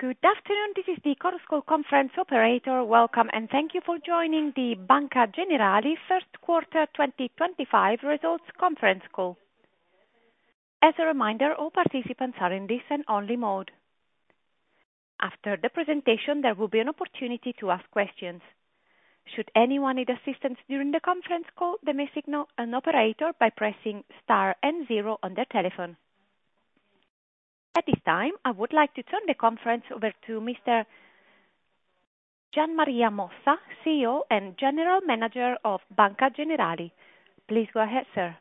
Good afternoon. This is the Chorus Call conference operator. Welcome, and thank you for joining the Banca Generali first quarter 2025 results conference call. As a reminder, all participants are in listen-only mode. After the presentation, there will be an opportunity to ask questions. Should anyone need assistance during the conference call, they may signal an operator by pressing star and zero on their telephone. At this time, I would like to turn the conference over to Mr. Gian Maria Mossa, CEO and General Manager of Banca Generali. Please go ahead, sir.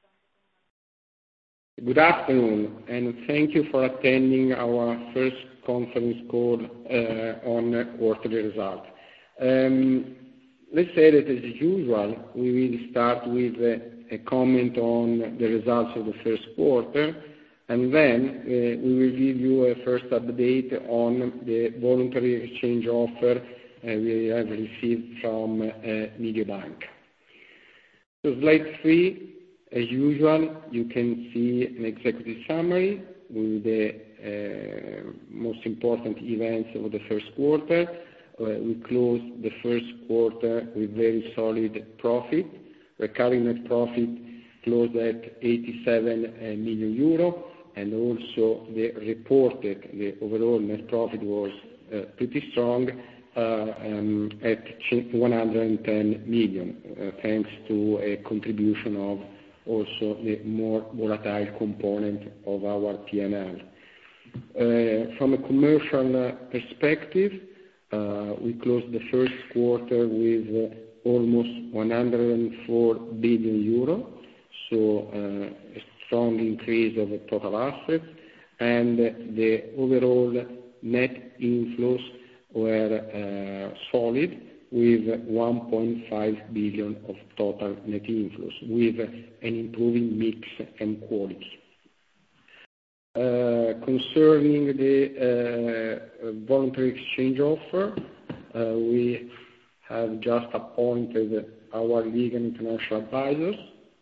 Good afternoon, and thank you for attending our first conference call on quarterly results. Let's say that, as usual, we will start with a comment on the results of the first quarter, and then we will give you a first update on the voluntary exchange offer we have received from Mediobanca. So slide 3, as usual, you can see an executive summary with the most important events of the first quarter. We closed the first quarter with very solid profit. Recurring net profit closed at 87 million euro, and also the overall net profit was pretty strong at 110 million, thanks to a contribution of also the more volatile component of our P&L. From a commercial perspective, we closed the first quarter with almost 104 billion euro, so a strong increase of the total assets, and the overall net inflows were solid, with 1.5 billion of total net inflows, with an improving mix and quality. Concerning the voluntary exchange offer, we have just appointed our legal and financial advisors.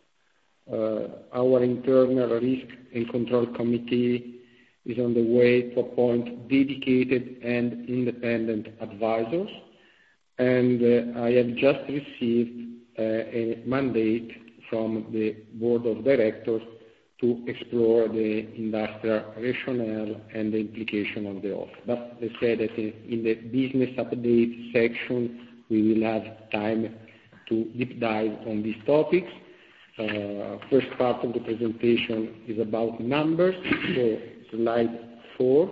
Our internal risk and control committee is on the way to appoint dedicated and independent advisors, and I have just received a mandate from the board of directors to explore the industrial rationale and the implication of the offer. But let's say that in the business update section, we will have time to deep dive on these topics. First part of the presentation is about numbers, so slide 4.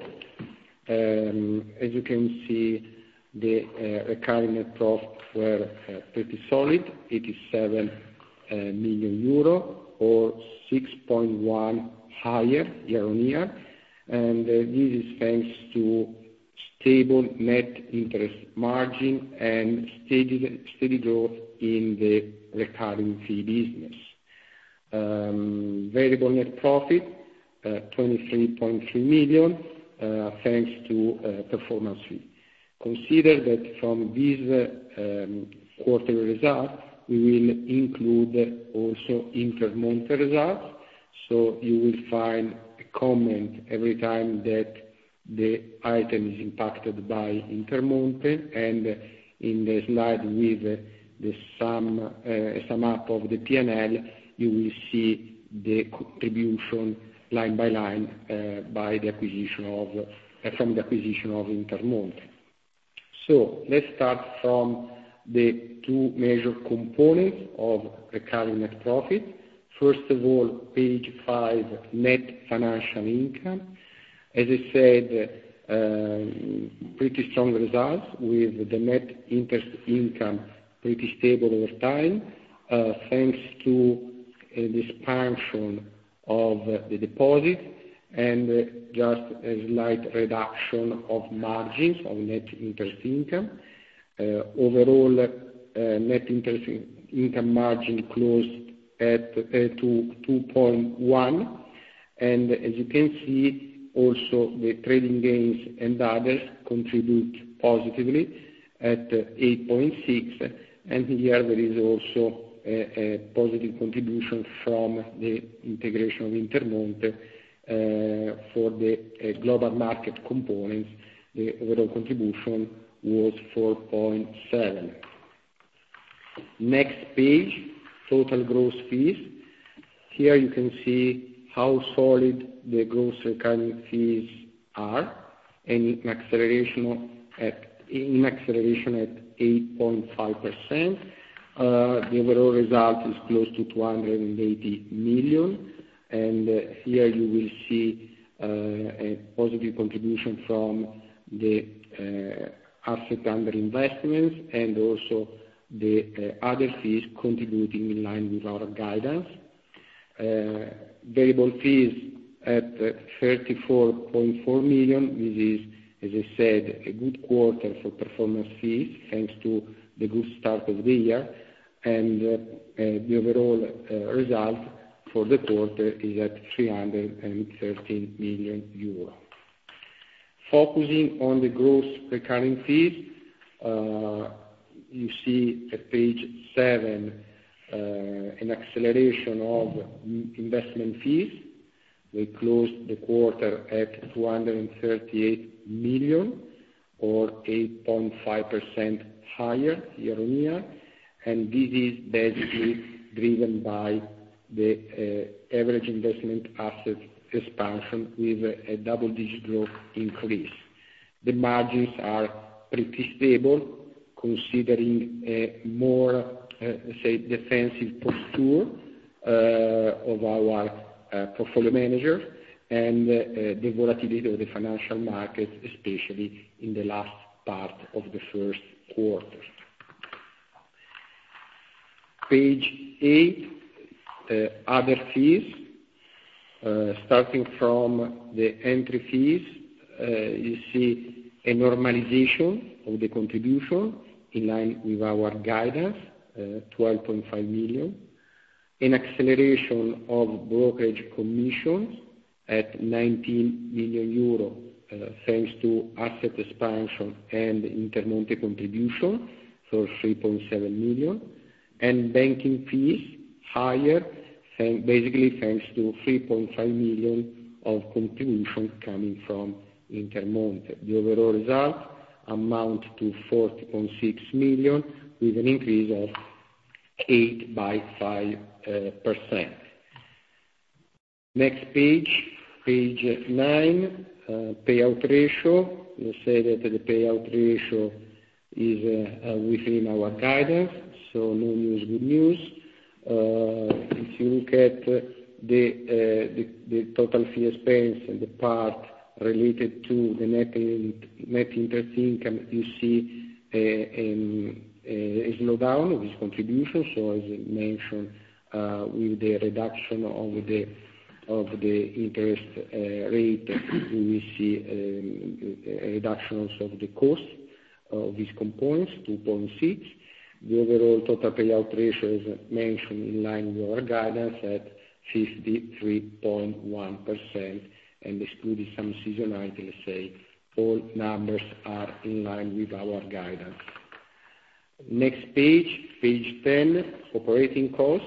As you can see, the recurring net profit were pretty solid, 87 million euro, or 6.1 higher year on year, and this is thanks to stable net interest margin and steady growth in the recurring fee business. Variable net profit, 23.3 million, thanks to performance fee. Consider that from these quarterly results, we will include also Intermonte results, so you will find a comment every time that the item is impacted by Intermonte, and in the slide with the sum up of the P&L, you will see the contribution line by line from the acquisition of Intermonte. So let's start from the two major components of recurring net profit. First of all, page 5, net financial income. As I said, pretty strong results, with the net interest income pretty stable over time, thanks to the expansion of the deposit and just a slight reduction of margins of net interest income. Overall, net interest income margin closed at 2.1, and as you can see, also the trading gains and others contribute positively at 8.6, and here there is also a positive contribution from the integration of Intermonte for the global market components, the overall contribution was 4.7. Next page, total gross fees. Here you can see how solid the gross recurring fees are, and in acceleration at 8.5%. The overall result is close to 280 million, and here you will see a positive contribution from the asset under investments and also the other fees contributing in line with our guidance. Variable fees at 34.4 million. This is, as I said, a good quarter for performance fees, thanks to the good start of the year, and the overall result for the quarter is at 313 million euro. Focusing on the gross recurring fees, you see at page 7 an acceleration of investment fees. We closed the quarter at 238 million, or 8.5% higher year-on-year, and this is basically driven by the average investment asset expansion with a double-digit growth increase. The margins are pretty stable, considering a more, say, defensive posture of our portfolio manager, and the volatility of the financial markets, especially in the last part of the first quarter. Page 8, other fees. Starting from the entry fees, you see a normalization of the contribution in line with our guidance, 12.5 million. An acceleration of brokerage commissions at 19 million euro, thanks to asset expansion and Intermonte contribution for 3.7 million, and banking fees higher, basically thanks to 3.5 million of contribution coming from Intermonte. The overall result amount to 40.6 million, with an increase of 8.5%. Next page, page 9, payout ratio. You say that the payout ratio is within our guidance, so no news, good news. If you look at the total fee expense and the part related to the net interest income, you see a slowdown of this contribution. So as I mentioned, with the reduction of the interest rate, we will see a reduction also of the cost of these components, 2.6. The overall total payout ratio, as mentioned, in line with our guidance at 53.1%, and excluding some seasonality, let's say, all numbers are in line with our guidance. Next page, page 10, operating cost.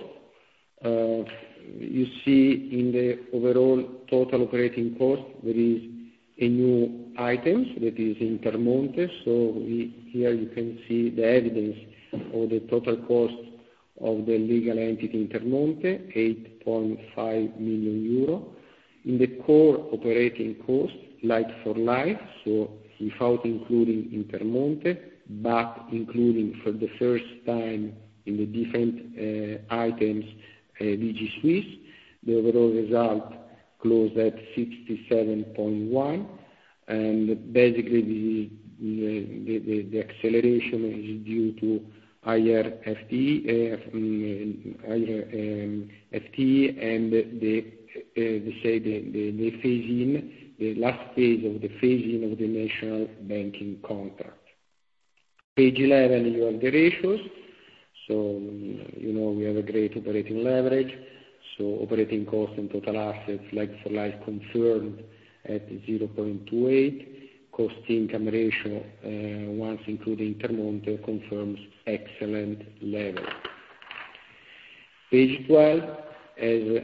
You see in the overall total operating cost, there is a new item that is Intermonte. So here you can see the evidence of the total cost of the legal entity Intermonte, 8.5 million euro. In the core operating cost, like for like, so without including Intermonte, but including for the first time in the different items, BG Suisse, the overall result closed at 67.1, and basically the acceleration is due to higher FTE and the phase-in, the last phase of the phase-in of the national banking contract. Page 11, you have the ratios. So, we have a great operating leverage. So operating cost and total assets, like for like, confirmed at 0.28. Cost income ratio, once including Intermonte, confirms excellent level. Page 12, as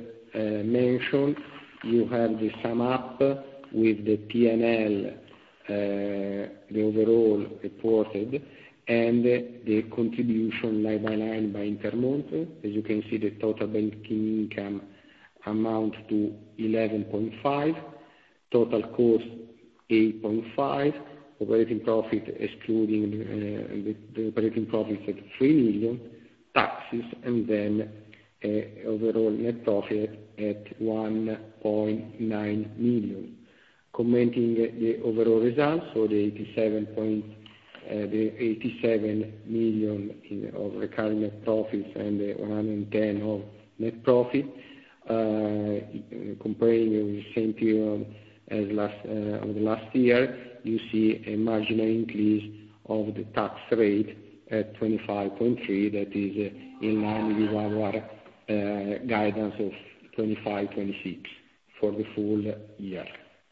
mentioned, you have the sum up with the P&L the overall reported and the contribution line by line by Intermonte. As you can see, the total banking income amount to 11.5, total cost 8.5, operating profit excluding the operating profit at 3 million, taxes, and then overall net profit at 1.9 million. Commenting the overall results, so the 87 million of recurring net profits and the 110 of net profit, comparing with the same period as of the last year, you see a marginal increase of the tax rate at 25.3, that is in line with our guidance of 25-26 for the full year.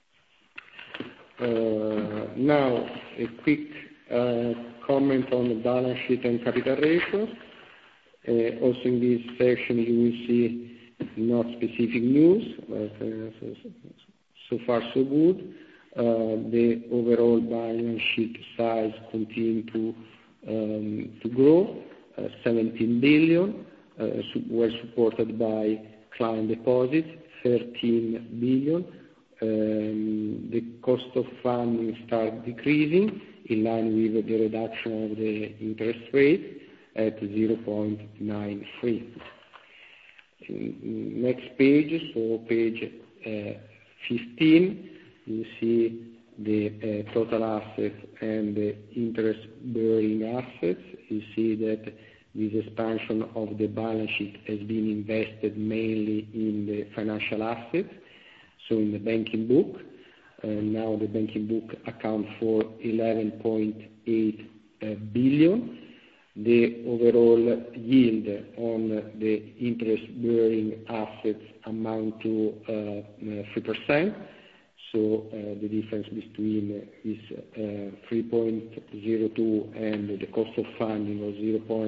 Now, a quick comment on the balance sheet and capital ratios. Also in this section you will see not specific news, but so far so good. The overall balance sheet size continued to grow, 17 billion, were supported by client deposits, 13 billion. The cost of funding started decreasing in line with the reduction of the interest rate at 0.93. Next page, so page 15, you see the total assets and the interest-bearing assets. You see that this expansion of the balance sheet has been invested mainly in the financial assets, so in the banking book. Now the banking book accounts for 11.8 billion. The overall yield on the interest-bearing assets amount to 3%. So the difference between this 3.02 and the cost of funding of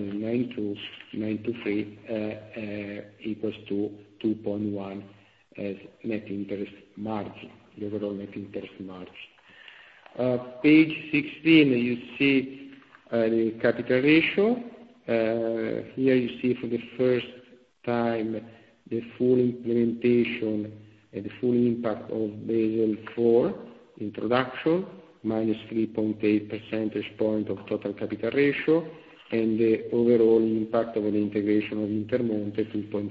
0.923 equals to 2.1 as net interest margin, the overall net interest margin. Page 16, you see the capital ratio. Here you see for the first time the full implementation and the full impact of Basel IV introduction, minus 3.8 percentage point of total capital ratio, and the overall impact of the integration of Intermonte,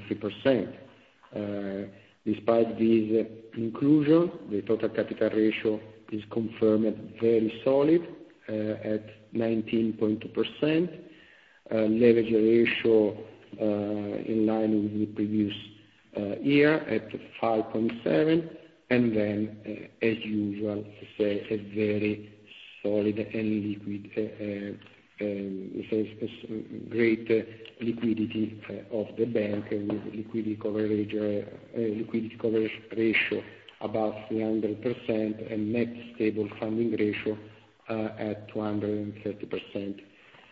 2.3%. Despite this inclusion, the total capital ratio is confirmed very solid at 19.2%, leverage ratio in line with the previous year at 5.7, and then, as usual, say a very solid and liquid, great liquidity of the bank, with liquidity coverage ratio above 300% and net stable funding ratio at 230%.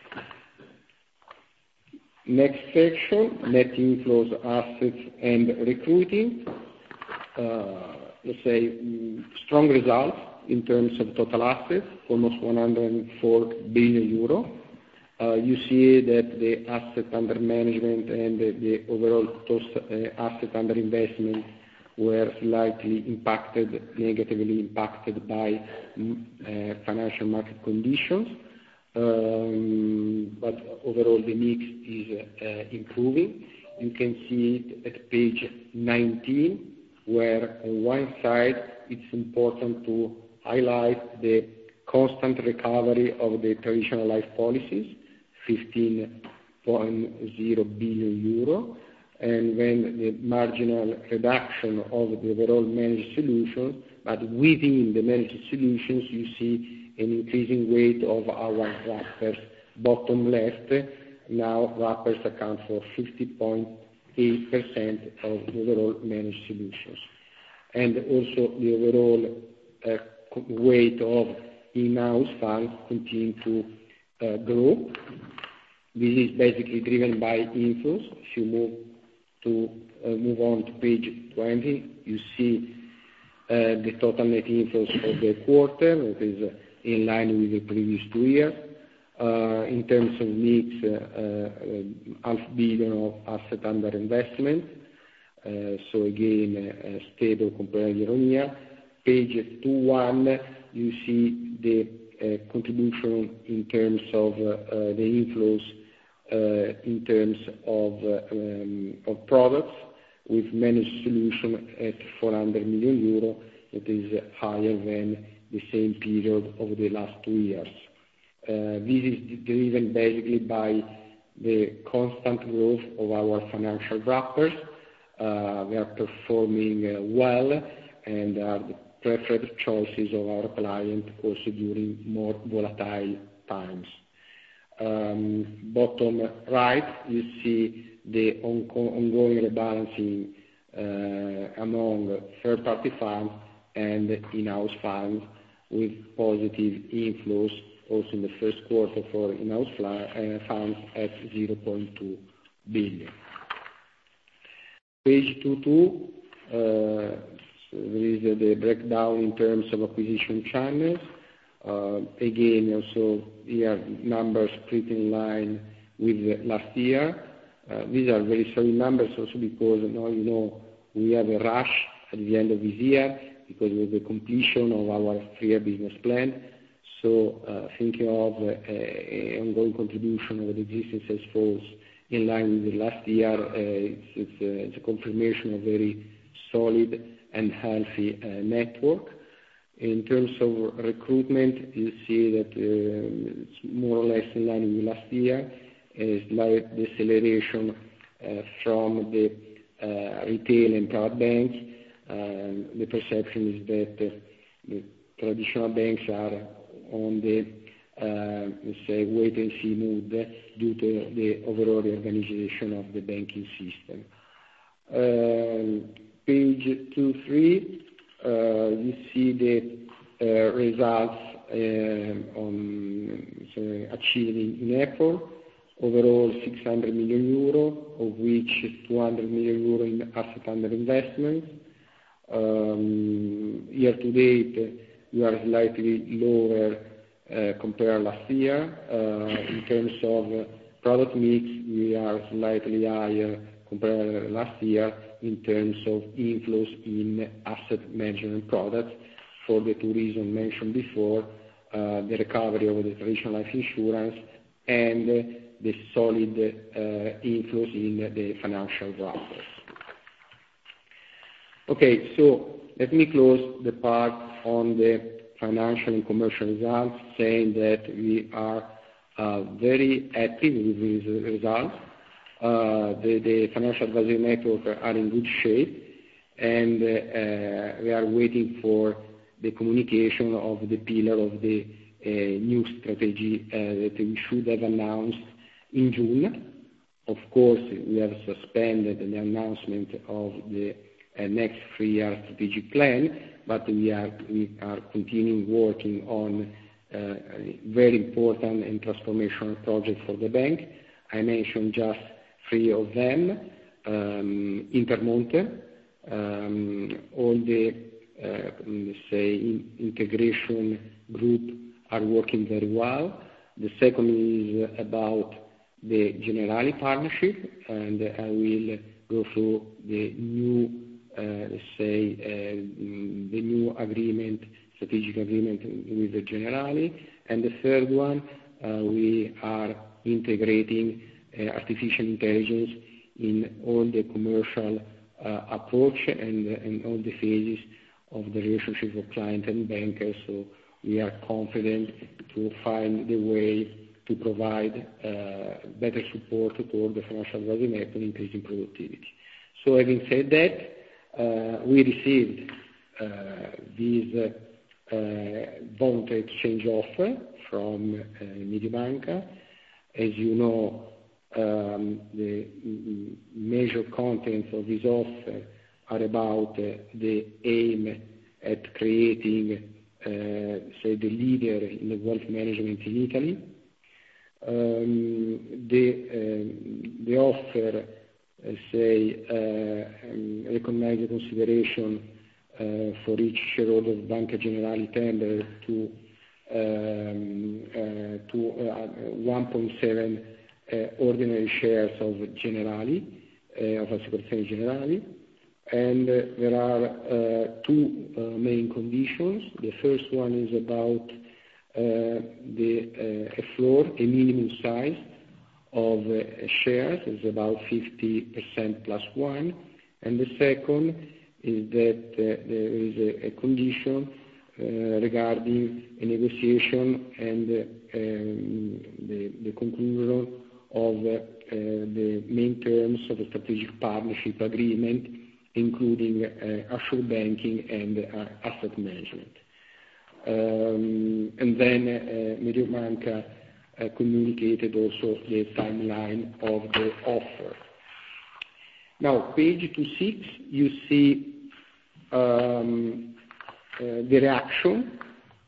Next section, net inflows, assets, and recruiting. Let's say strong results in terms of total assets, almost 104 billion euro. You see that the asset under management and the overall asset under investment were slightly negatively impacted by financial market conditions. But overall the mix is improving. You can see it at page 19, where on one side it's important to highlight the constant recovery of the traditional life policies, 15.0 billion euro, and when the marginal reduction of the overall managed solutions, but within the managed solutions you see an increasing weight of our wrappers. Bottom left, now wrappers account for 50.8% of the overall managed solutions. And also the overall weight of in-house funds continue to grow. This is basically driven by inflows. If you move on to page 20, you see the total net inflows for the quarter. It is in line with the previous 2 years. In terms of mix, 500 million of asset under investment. So again, stable compared year-on-year. Page 21, you see the contribution in terms of the inflows in terms of products, with managed solution at 400 million euro. It is higher than the same period over the last 2 years. This is driven basically by the constant growth of our financial wrappers. They are performing well and are the preferred choices of our client also during more volatile times. Bottom right, you see the ongoing rebalancing among third-party funds and in-house funds, with positive inflows also in the first quarter for in-house funds at 0.2 billion. Page 22, there is the breakdown in terms of acquisition channels. Again, also here numbers pretty in line with last year. These are very solid numbers also because now we have a rush at the end of this year because of the completion of our 3-year business plan. So thinking of ongoing contribution of the existing sales force in line with the last year, it's a confirmation of very solid and healthy network. In terms of recruitment, you see that it's more or less in line with last year. A slight deceleration from the retail and private bank. The perception is that the traditional banks are on the let's say wait-and-see mood due to the overall reorganization of the banking system. Page 23, you see the results achieved in April. Overall 600 million euro, of which 200 million euro in asset under investment. Year to date, we are slightly lower compared last year. In terms of product mix, we are slightly higher compared last year in terms of inflows in asset management products for the 2 reasons mentioned before, the recovery of the traditional life insurance and the solid inflows in the financial wrappers. Okay, so let me close the part on the financial and commercial results, saying that we are very happy with these results. The financial advisory network are in good shape, and we are waiting for the communication of the pillar of the new strategy that we should have announced in June. Of course, we have suspended the announcement of the next 3-year strategic plan, but we are continuing working on very important and transformational projects for the bank. I mentioned just 3 of them. Intermonte, all the let's say integration group are working very well. The second is about the Generali partnership, and I will go through the new let's say the new agreement, strategic agreement with the Generali. And the third one, we are integrating artificial intelligence in all the commercial approach and all the phases of the relationship with client and bankers. So we are confident to find the way to provide better support to the financial advisory network, increasing productivity. So having said that, we received this voluntary exchange offer from Mediobanca. As you know, the major contents of this offer are about the aim at creating, say, the leader in the wealth management in Italy. The offer, recognize the consideration for each shareholder of Banca Generali tender to to 1.7 ordinary shares of Generali, of Assicurazioni Generali. And there are two main conditions. The first one is about a floor, a minimum size of shares, is about 50% plus one. And the second is that there is a condition regarding a negotiation and the conclusion of the main terms of a strategic partnership agreement, including assured banking and asset management. And then Mediobanca communicated also the timeline of the offer. Now, page 26, you see the reaction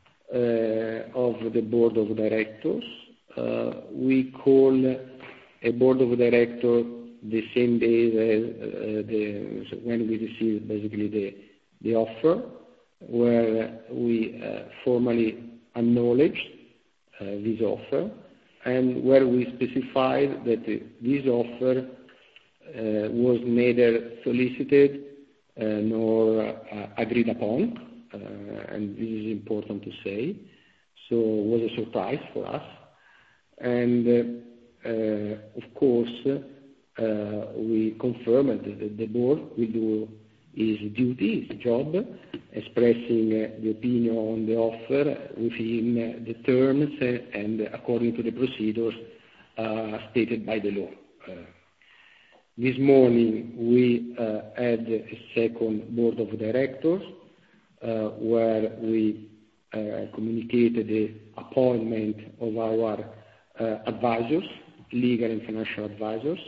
of the board of directors. We call a board of directors the same day as when we received basically the offer, where we formally acknowledged this offer, and where we specified that this offer was neither solicited nor agreed upon, and this is important to say. So it was a surprise for us, and of course we confirmed that the board will do its duty, its job, expressing the opinion on the offer within the terms and according to the procedures stated by the law. This morning we had a second board of directors where we communicated the appointment of our advisors, legal and financial advisors.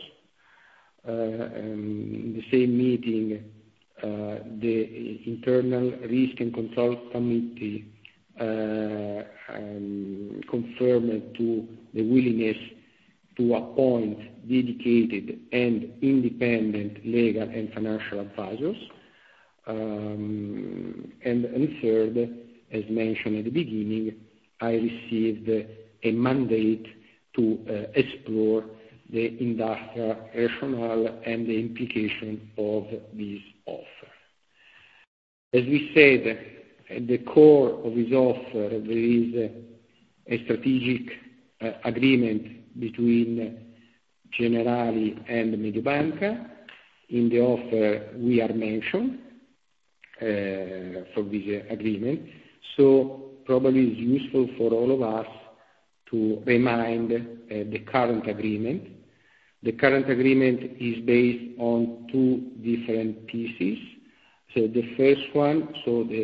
In the same meeting, the Internal Risk and Control Committee confirmed to the willingness to appoint dedicated and independent legal and financial advisors. And third, as mentioned at the beginning, I received a mandate to explore the industrial rationale and the implication of this offer. As we said, at the core of this offer there is a strategic agreement between Generali and Mediobanca. In the offer we are mentioned for this agreement, so probably it's useful for all of us to remind the current agreement. The current agreement is based on two different pieces. So the first one,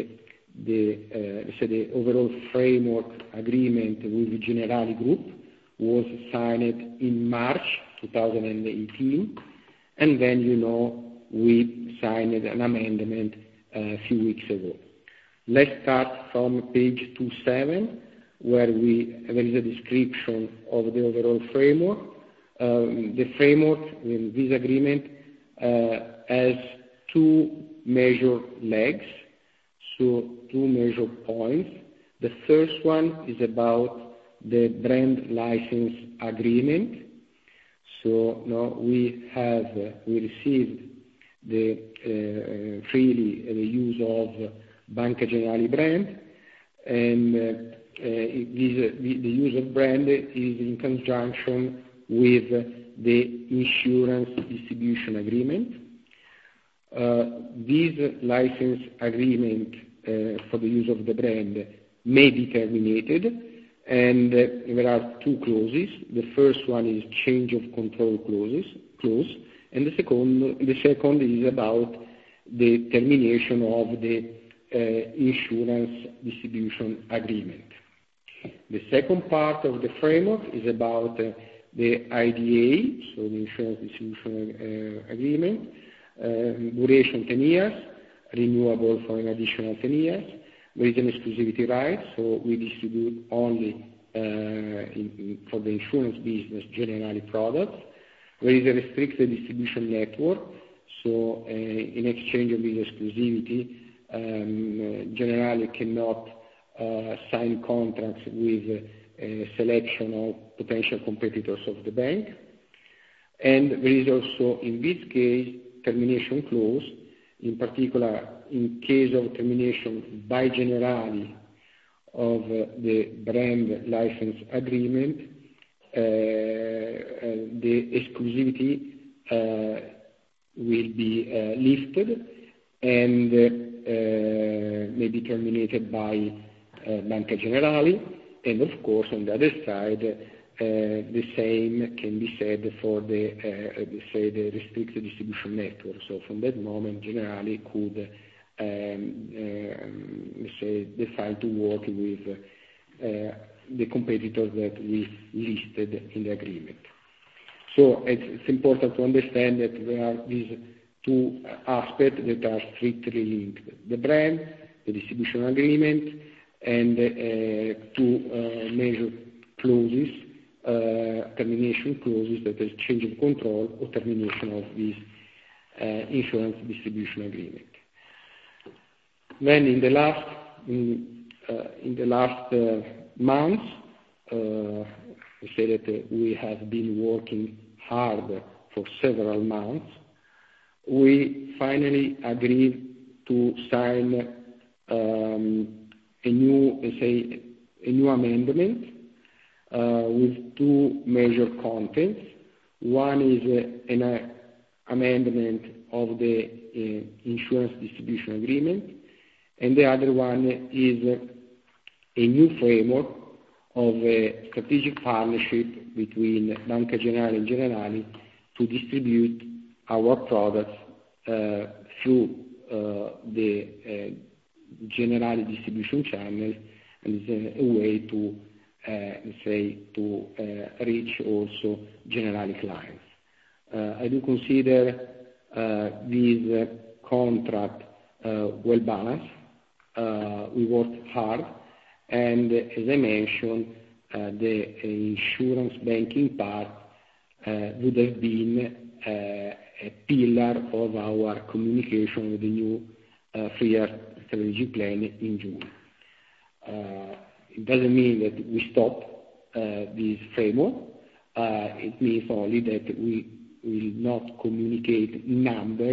the overall framework agreement with the Generali Group was signed in March 2018, and then we signed an amendment a few weeks ago. Let's start from page 27, where there is a description of the overall framework. The framework in this agreement has two major legs, so two major points. The first one is about the brand license agreement. So now we received freely the use of Banca Generali brand, and the use of brand is in conjunction with the insurance distribution agreement. This license agreement for the use of the brand may be terminated, and there are two clauses. The first one is change of control clause, and the second is about the termination of the insurance distribution agreement. The second part of the framework is about the IDA, so the insurance distribution agreement, duration 10 years, renewable for an additional 10 years. There is an exclusivity right, so we distribute only for the insurance business Generali products. There is a restricted distribution network, so in exchange of this exclusivity, Generali cannot sign contracts with a selection of potential competitors of the bank. And there is also, in this case, termination clause, in particular, in case of termination by Generali of the brand license agreement, the exclusivity will be lifted and may be terminated by Banca Generali. And of course, on the other side, the same can be said for the restricted distribution network. So from that moment, Generali could decide to work with the competitors that we listed in the agreement. So it's important to understand that there are these two aspects that are strictly linked: the brand, the distribution agreement, and two major clauses, termination clauses, that is change of control or termination of this insurance distribution agreement. Then in the last months, we say that we have been working hard for several months. We finally agreed to sign a new amendment with two major contents. One is an amendment of the insurance distribution agreement, and the other one is a new framework of a strategic partnership between Banca Generali and Generali to distribute our products through the Generali distribution channel, and is a way to reach also Generali clients. I do consider this contract well balanced. We worked hard, and as I mentioned, the insurance banking part would have been a pillar of our communication with the new 3-year strategic plan in June. It doesn't mean that we stop this framework. It means only that we will not communicate numbers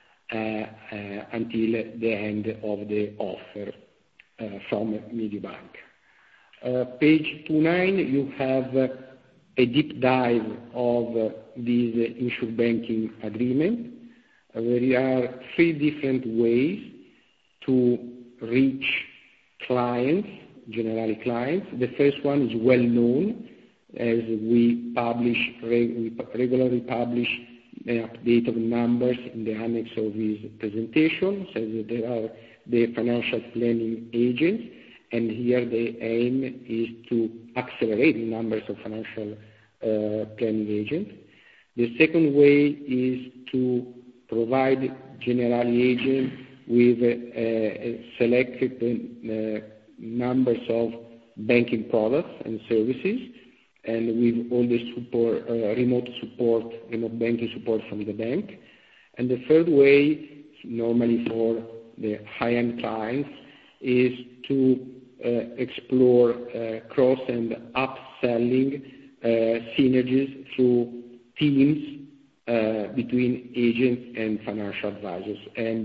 until the end of the offer from Mediobanca. Page 29, you have a deep dive of this insurance banking agreement. There are 3 different ways to reach clients, Generali clients. The first one is well known, as we regularly publish an update of numbers in the annex of this presentation. So that there are the financial planning agents, and here the aim is to accelerate the numbers of financial planning agents. The second way is to provide Generali agents with selected numbers of banking products and services, and with all the support, remote banking support from the bank. And the third way, normally for the high-end clients, is to explore cross and upselling synergies through teams between agents and financial advisors. And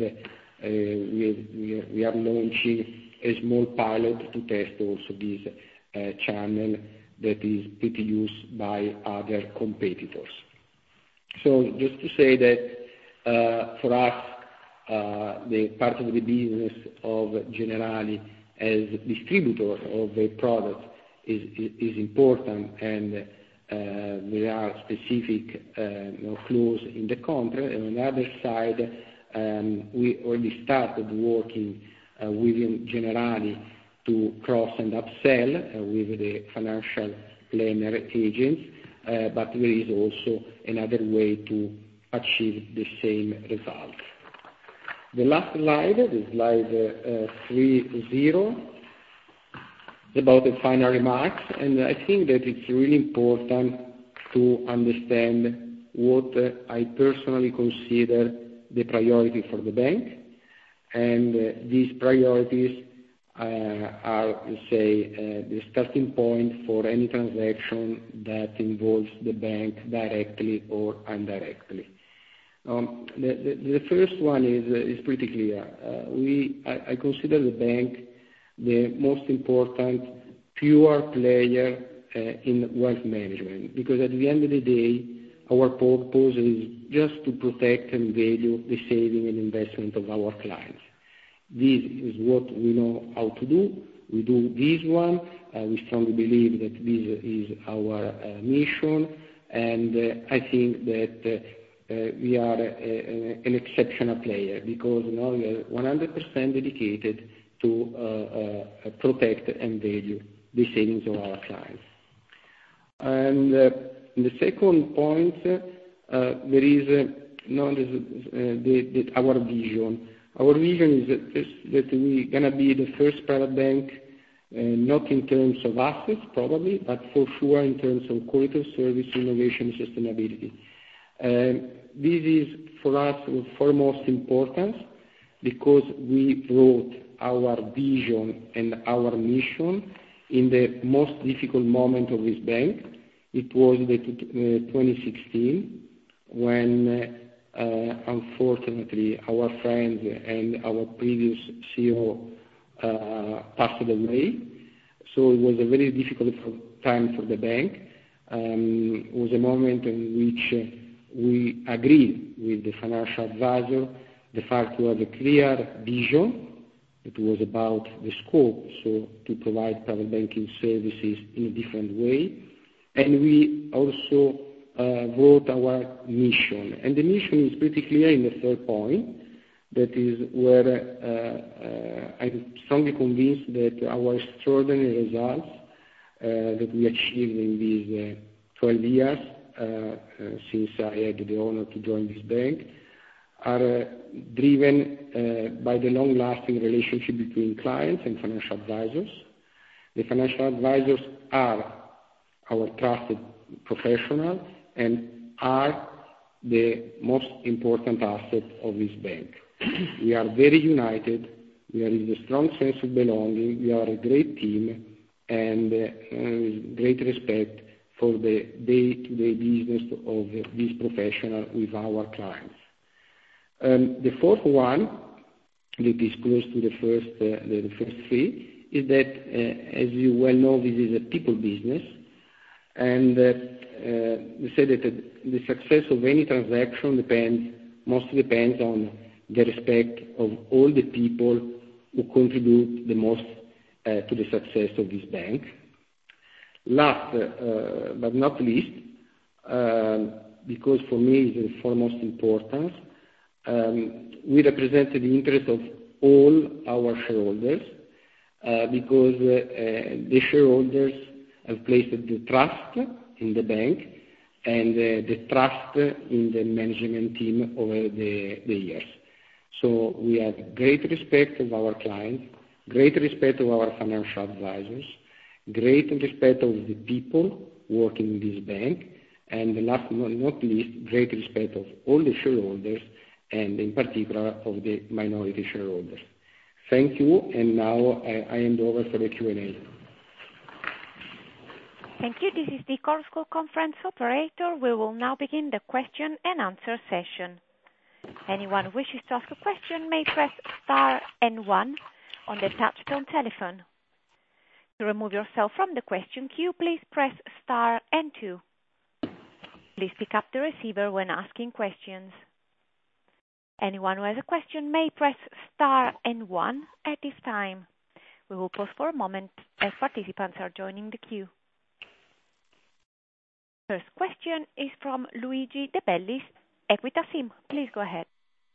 we are launching a small pilot to test also this channel that is pretty used by other competitors. So just to say that for us, the part of the business of Generali as distributor of the product is important, and there are specific clause in the contract. And on the other side, we already started working within Generali to cross and upsell with the financial planner agents, but there is also another way to achieve the same result. The last slide, the slide 30, is about the final remarks, and I think that it's really important to understand what I personally consider the priority for the bank, and these priorities are, let's say, the starting point for any transaction that involves the bank directly or indirectly. The first one is pretty clear. I consider the bank the most important pure player in wealth management, because at the end of the day, our purpose is just to protect and value the saving and investment of our clients. This is what we know how to do. We do this one. We strongly believe that this is our mission, and I think that we are an exceptional player, because now we are 100% dedicated to protect and value the savings of our clients. And the second point, there is our vision. Our vision is that we're going to be the first private bank, not in terms of assets probably, but for sure in terms of quality of service, innovation, and sustainability. This is for us of foremost importance, because we wrote our vision and our mission in the most difficult moment of this bank. It was the 2016, when unfortunately our friends and our previous CEO passed away. So it was a very difficult time for the bank. It was a moment in which we agreed with the financial advisor the fact to have a clear vision. It was about the scope, so to provide private banking services in a different way. And we also wrote our mission. And the mission is pretty clear in the third point. That is where I'm strongly convinced that our extraordinary results that we achieved in these 12 years since I had the honor to join this bank are driven by the long-lasting relationship between clients and financial advisors. The financial advisors are our trusted professional and are the most important asset of this bank. We are very united. We are in a strong sense of belonging. We are a great team, and with great respect for the day-to-day business of this professional with our clients. The fourth one, that is close to the first three, is that, as you well know, this is a people business, and we say that the success of any transaction mostly depends on the respect of all the people who contribute the most to the success of this bank. Last but not least, because for me it is of foremost importance, we represent the interest of all our shareholders, because the shareholders have placed the trust in the bank and the trust in the management team over the years. So we have great respect of our clients, great respect of our financial advisors, great respect of the people working in this bank, and last but not least, great respect of all the shareholders, and in particular of the minority shareholders. Thank you, and now I hand over for the Q&A. Thank you. This is the Chorus Call conference operator. We will now begin the question and answer session. Anyone who wishes to ask a question may press star and one on the touch-tone telephone. To remove yourself from the question queue, please press star and two. Please pick up the receiver when asking questions. Anyone who has a question may press star and one at this time. We will pause for a moment as participants are joining the queue. First question is from Luigi De Bellis, Equita SIM. Please go ahead.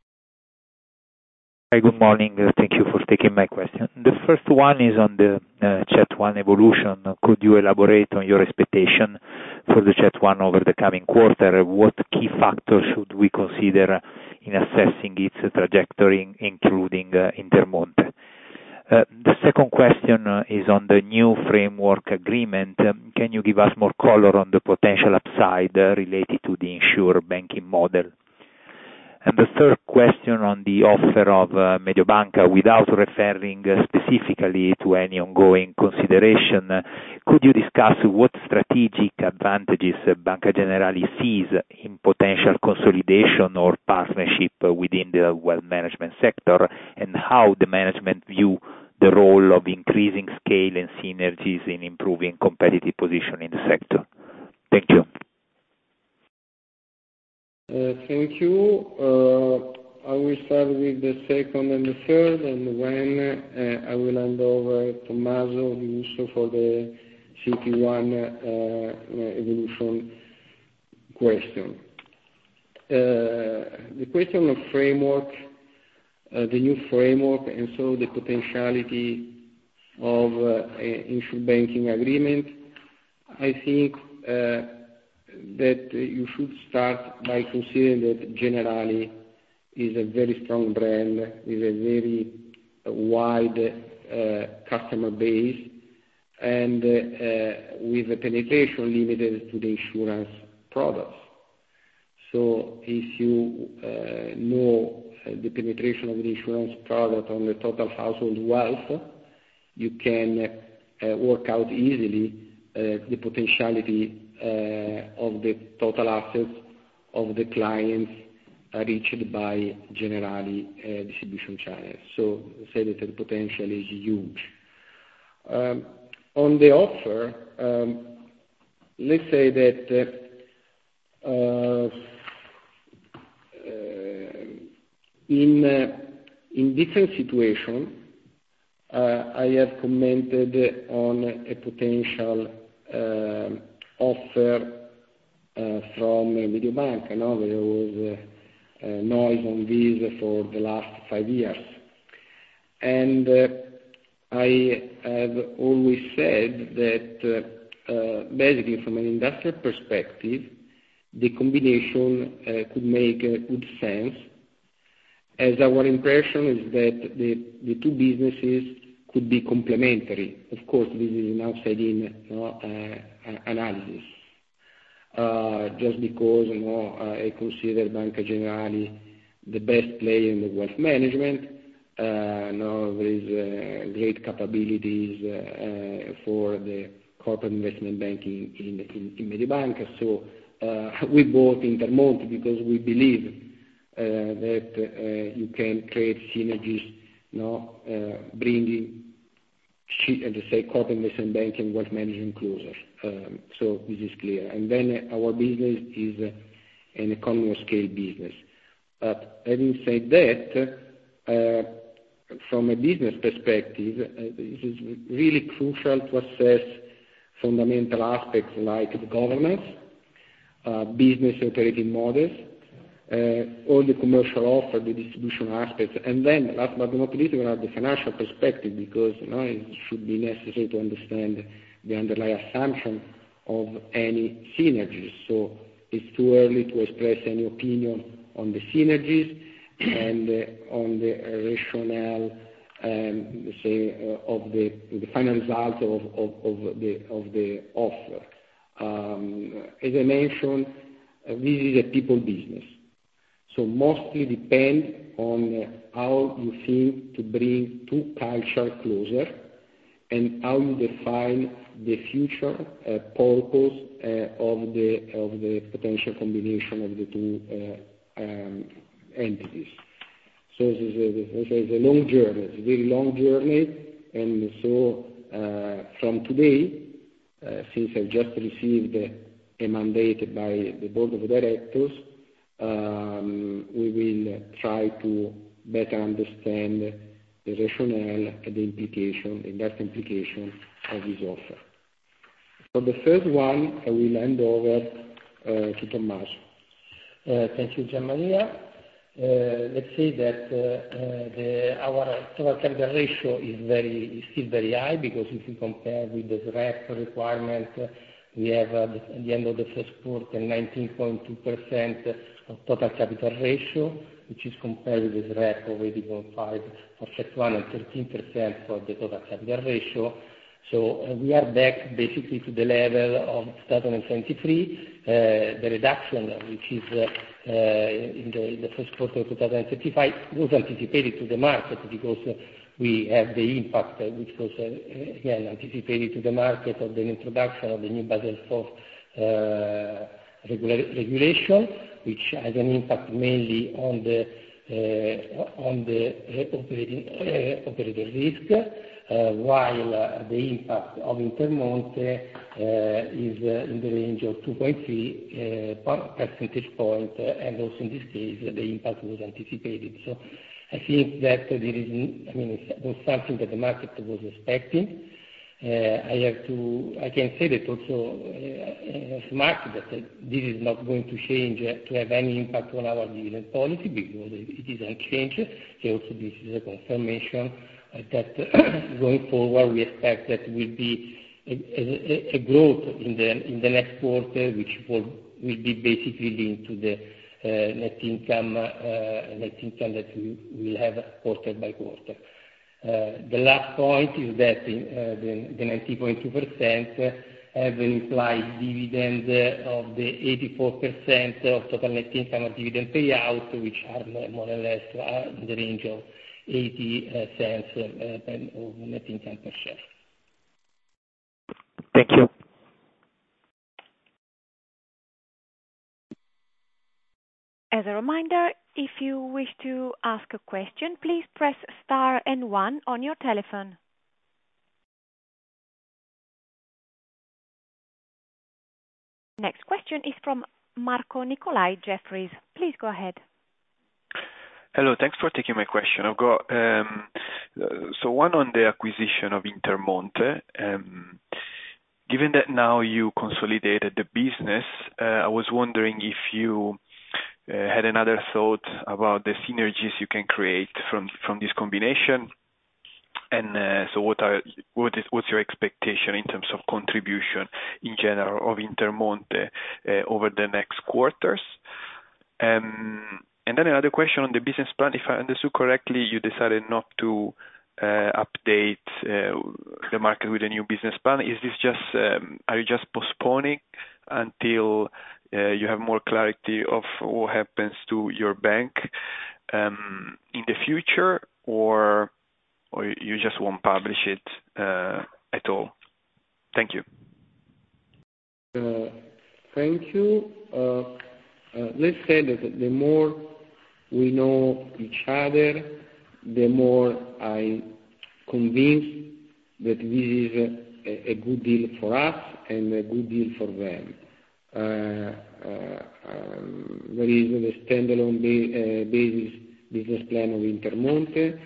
Hi, good morning. Thank you for taking my question. The first one is on the CET1 evolution. Could you elaborate on your expectation for the CET1 over the coming quarter? What key factors should we consider in assessing its trajectory, including Intermonte? The second question is on the new framework agreement. Can you give us more color on the potential upside related to the insurer banking model? And the third question on the offer of Mediobanca, without referring specifically to any ongoing consideration, could you discuss what strategic advantages Banca Generali sees in potential consolidation or partnership within the wealth management sector, and how the management view the role of increasing scale and synergies in improving competitive position in the sector? Thank you. Thank you. I will start with the second and the third, and when I will hand over to Tommaso also for the CET1 evolution question. The question of framework, the new framework, and so the potentiality of insurance banking agreement, I think that you should start by considering that Generali is a very strong brand with a very wide customer base and with a penetration limited to the insurance products. So if you know the penetration of the insurance product on the total household wealth, you can work out easily the potentiality of the total assets of the clients reached by Generali distribution channels. So say that the potential is huge. On the offer, let's say that in different situations, I have commented on a potential offer from Mediobanca. There was noise on this for the last 5 years. And I have always said that basically from an industrial perspective, the combination could make good sense, as our impression is that the two businesses could be complementary. Of course, this is an outside-in analysis. Just because I consider Banca Generali the best player in the wealth management. There is great capabilities for the corporate investment banking in Mediobanca. So we bought Intermonte because we believe that you can create synergies, bringing, let's say, corporate investment banking and wealth management closer. So this is clear. And then our business is an economy of scale business. But having said that, from a business perspective, this is really crucial to assess fundamental aspects like the governance, business operating models, all the commercial offer, the distribution aspects, and then last but not least, we have the financial perspective, because it should be necessary to understand the underlying assumption of any synergies. So it's too early to express any opinion on the synergies and on the rationale, say, of the final result of the offer. As I mentioned, this is a people business. So mostly depend on how you think to bring two cultures closer and how you define the future purpose of the potential combination of the two entities. So it's a long journey. It's a very long journey, and so from today, since I've just received a mandate by the board of directors, we will try to better understand the rationale and the implication, the industrial implication of this offer. For the first one, I will hand over to Tommaso. Thank you, Gianmaria. Let's say that our total capital ratio is still very high, because if you compare with the SREP requirement, we have at the end of the first quarter 19.2% of total capital ratio, which is compared with the SREP of 80.5 for CET1 and 13% for the total capital ratio. So we are back basically to the level of 2023. The reduction, which is in the first quarter of 2025 was anticipated to the market because we have the impact, which was again anticipated to the market of the introduction of the new Basel IV regulation, which has an impact mainly on the operating risk, while the impact of Intermonte is in the range of 2.3 percentage point, and also in this case the impact was anticipated. So I think that it was something that the market was expecting. I can say that also as market that this is not going to change to have any impact on our dividend policy because it is unchanged. So also this is a confirmation that going forward we expect that will be a growth in the next quarter, which will be basically linked to the net income that we will have quarter by quarter. The last point is that the 90.2% have an implied dividend of the 84% of total net income or dividend payout, which are more or less in the range of 80 cents of net income per share. Thank you. As a reminder, if you wish to ask a question, please press star and 1 on your telephone. Next question is from Marco Nicolai, Jefferies. Please go ahead. Hello, thanks for taking my question. I've got so one on the acquisition of Intermonte. Given that now you consolidated the business, I was wondering if you had another thought about the synergies you can create from this combination, and so what's your expectation in terms of contribution in general of Intermonte over the next quarters? And then another question on the business plan. If I understood correctly, you decided not to update the market with a new business plan. Is this just are you just postponing until you have more clarity of what happens to your bank in the future, or you just won't publish it at all? Thank you. Thank you. Let's say that the more we know each other, the more I'm convinced that this is a good deal for us and a good deal for them. There is the standalone basis business plan of Intermonte,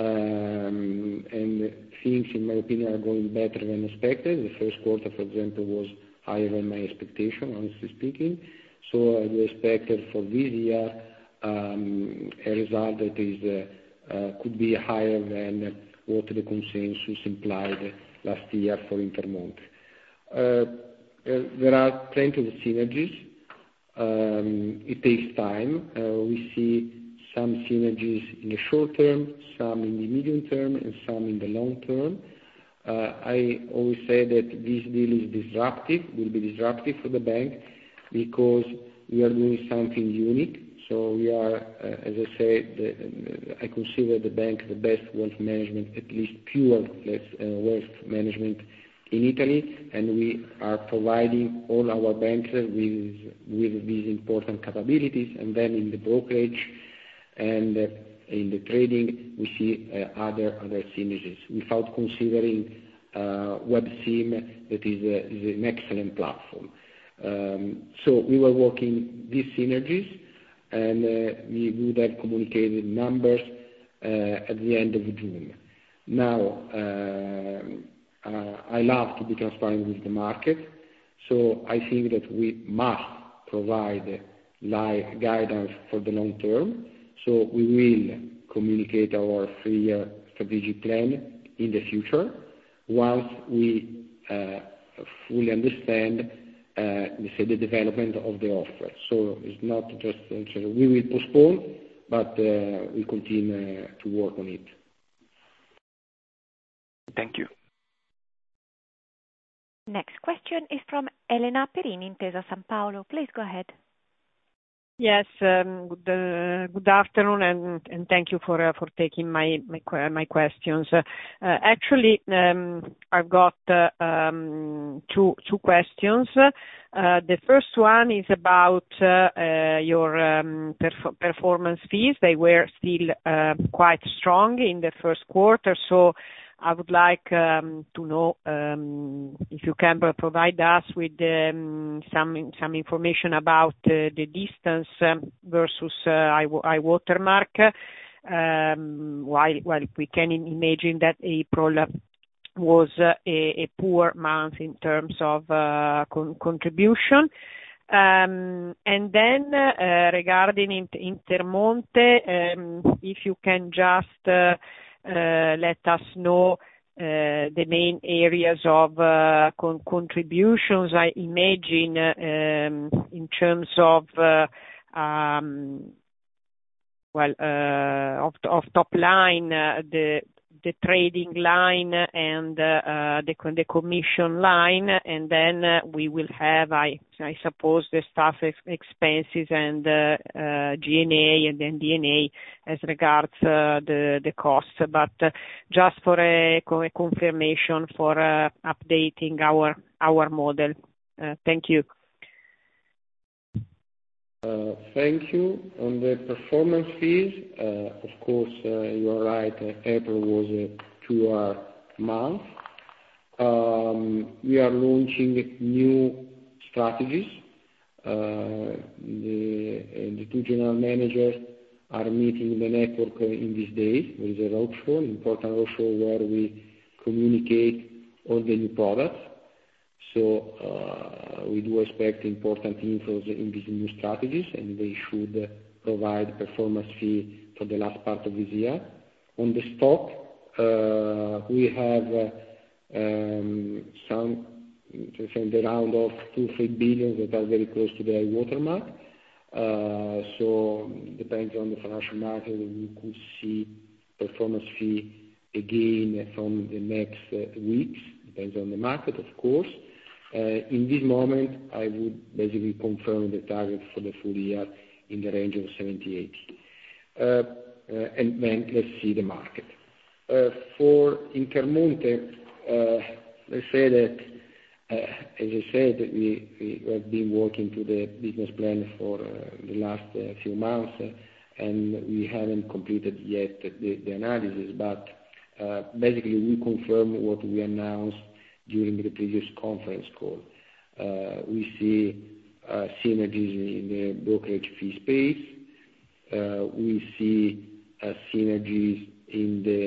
and things, in my opinion, are going better than expected. The first quarter, for example, was higher than my expectation, honestly speaking. So I do expect for this year a result that is could be higher than what the consensus implied last year for Intermonte. There are plenty of synergies. It takes time. We see some synergies in the short term, some in the medium term, and some in the long term. I always say that this deal is disruptive, will be disruptive for the bank, because we are doing something unique. So we are, as I said, I consider the bank the best wealth management, at least pure wealth management in Italy, and we are providing all our bankers with these important capabilities. And then in the brokerage and in the trading, we see other synergies, without considering WebSim, that is an excellent platform. So we were working these synergies, and we would have communicated numbers at the end of June. Now, I love to be transparent with the market, so I think that we must provide live guidance for the long term. So we will communicate our 3-year strategic plan in the future once we fully understand the development of the offer. So it's not just we will postpone, but we continue to work on it. Thank you. Next question is from Elena Perini, Intesa Sanpaolo. Please go ahead. Yes, good afternoon, and thank you for taking my questions. Actually, I've got two questions. The first one is about your performance fees. They were still quite strong in the first quarter, so I would like to know if you can provide us with some information about the distance versus high watermark. While we can imagine that April was a poor month in terms of contribution. And then regarding Intermonte, if you can just let us know the main areas of contributions. I imagine in terms of of top line, the trading line and the commission line, and then we will have, I suppose, the staff expenses and G&A and then D&A as regards the costs. But just for a confirmation for updating our model. Thank you. Thank you. On the performance fees, of course, you are right. April was a poor month. We are launching new strategies. The two general managers are meeting the network in these days. There is a roadshow, an important roadshow where we communicate all the new products. So we do expect important inflows in these new strategies, and they should provide performance fee for the last part of this year. On the stock, we have some in the round of 2-3 billion that are very close to the high watermark. So depends on the financial market. We could see performance fee again from the next weeks. Depends on the market, of course. In this moment, I would basically confirm the target for the full year in the range of 70-80. And then let's see the market. For Intermonte, let's say that, as I said, we have been working to the business plan for the last few months, and we haven't completed yet the analysis. But basically, we confirm what we announced during the previous conference call. We see synergies in the brokerage fee space. We see synergies in the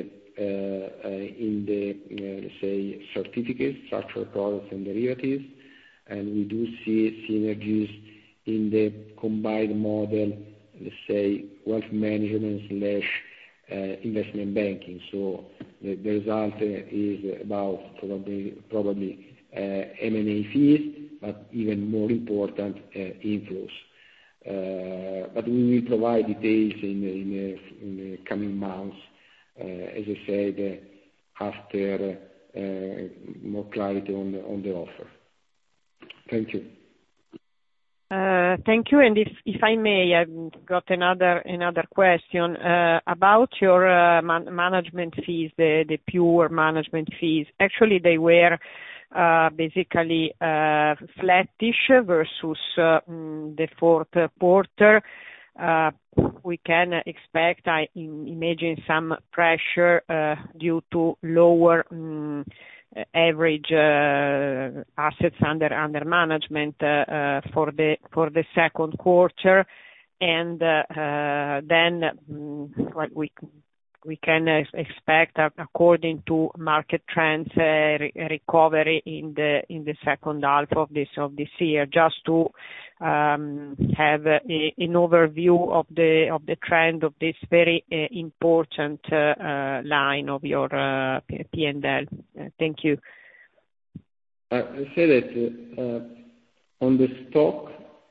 let's say certificates, structured products and derivatives, and we do see synergies in the combined model, let's say wealth management / investment banking. So the result is about probably M&A fees, but even more important, inflows. But we will provide details in the coming months, as I said, after more clarity on the offer. Thank you. Thank you. And if I may, I've got another question about your management fees, the pure management fees. Actually, they were basically flattish versus the fourth quarter. We can expect, I imagine, some pressure due to lower average assets under management for the second quarter, and then what we can expect, according to market trends, recovery in the second half of this year. Just to have an overview of the trend of this very important line of your P&L. Thank you. I say that on the stock,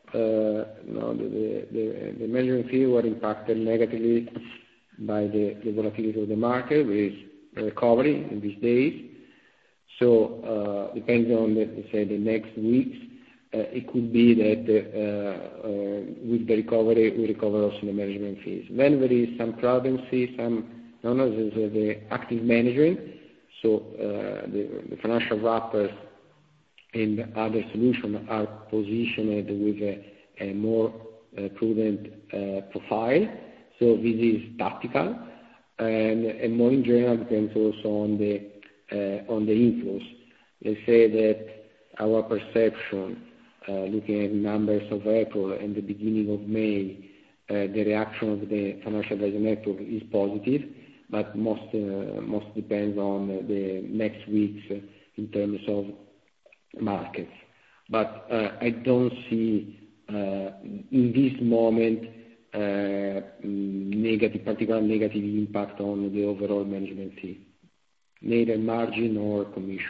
the management fee were impacted negatively by the volatility of the market, with recovery in these days. So depends on let's say the next weeks, it could be that with the recovery, we recover also the management fees. When there is some prudency, there's the active management, so the financial wrappers and other solutions are positioned with a more prudent profile. So this is tactical, and more in general depends also on the inflows. Let's say that our perception, looking at numbers of April and the beginning of May, the reaction of the financial advisor network is positive, but most depends on the next weeks in terms of markets. But I don't see in this moment particular negative impact on the overall management fee, neither margin or commission.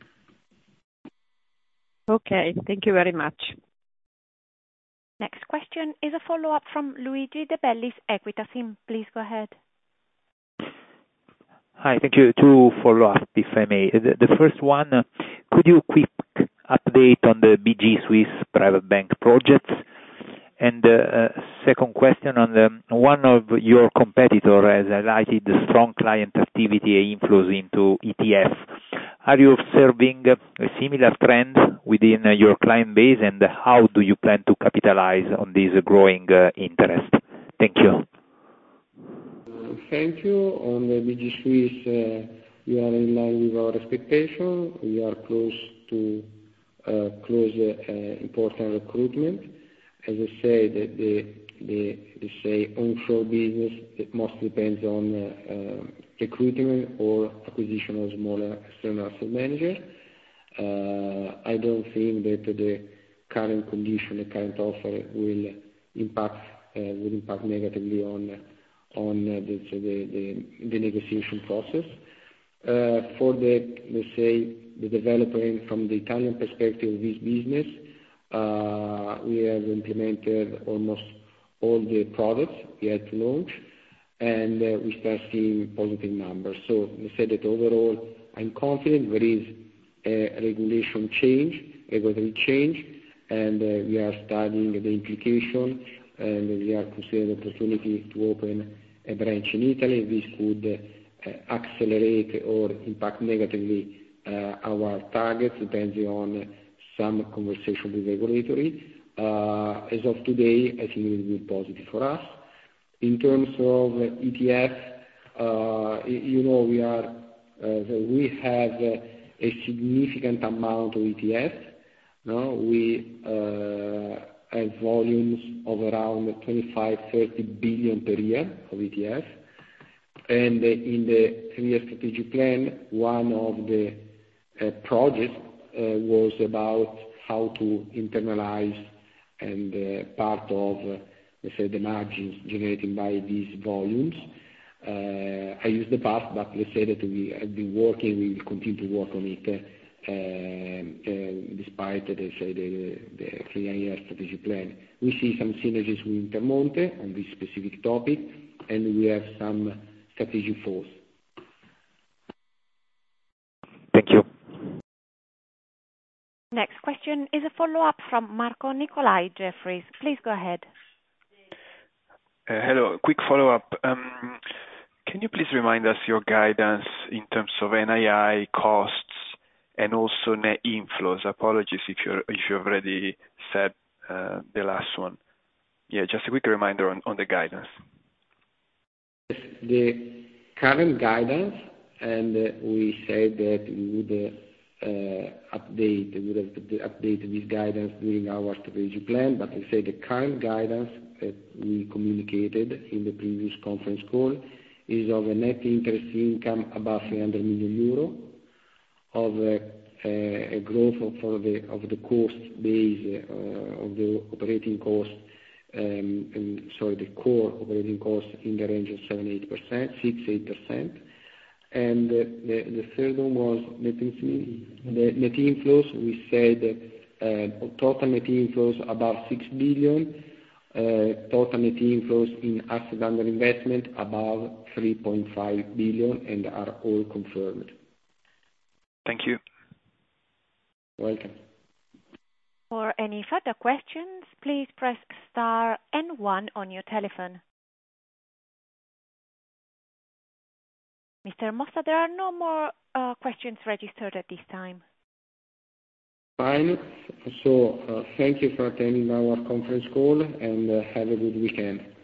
Okay, thank you very much. Next question is a follow-up from Luigi De Bellis, Equita SIM. Please go ahead. Hi, thank you. Two follow-up, if I may. The first one, could you quick update on the BG Swiss private bank projects? And second question on one of your competitors has highlighted the strong client activity inflows into ETF. Are you observing a similar trend within your client base, and how do you plan to capitalize on this growing interest? Thank you. Thank you. On the BG Swiss, we are in line with our expectation. We are close to close important recruitment. As I say, the onshore business, it most depends on recruitment or acquisition of smaller external asset manager. I don't think that the current condition, the current offer will impact negatively on the negotiation process. For the development from the Italian perspective of this business, we have implemented almost all the products we had to launch, and we start seeing positive numbers. So let's say that overall, I'm confident there is a regulatory change, and we are studying the implication, and we are considering the opportunity to open a branch in Italy. This could accelerate or impact negatively our targets, depending on some conversation with regulatory. As of today, I think it will be positive for us. In terms of ETF, we have a significant amount of ETF. We have volumes of around 25-30 billion per year of ETF. And in the 3-year strategic plan, one of the projects was about how to internalize and part of, let's say, the margins generated by these volumes. I use the past, but let's say that we have been working, we will continue to work on it, despite, let's say, the 3-year strategic plan. We see some synergies with Intermonte on this specific topic, and we have some strategic force. Thank you. Next question is a follow-up from Marco Nicolai, Jefferies. Please go ahead. Hello, quick follow-up. Can you please remind us your guidance in terms of NII costs and also net inflows? Apologies if you already said the last one. Yeah, just a quick reminder on the guidance. The current guidance, and we said that we would update this guidance during our strategic plan, but we say the current guidance that we communicated in the previous conference call is of a net interest income above 300 million euro, of a growth of the cost base of the operating cost, the core operating cost in the range of 6-8%. And the third one was net inflows. We said total net inflows above 6 billion, total net inflows in asset under investment above 3.5 billion, and are all confirmed. Thank you. Welcome. For any further questions, please press star and one on your telephone. Mr. Mossa, there are no more questions registered at this time. Fine. So thank you for attending our conference call and have a good weekend.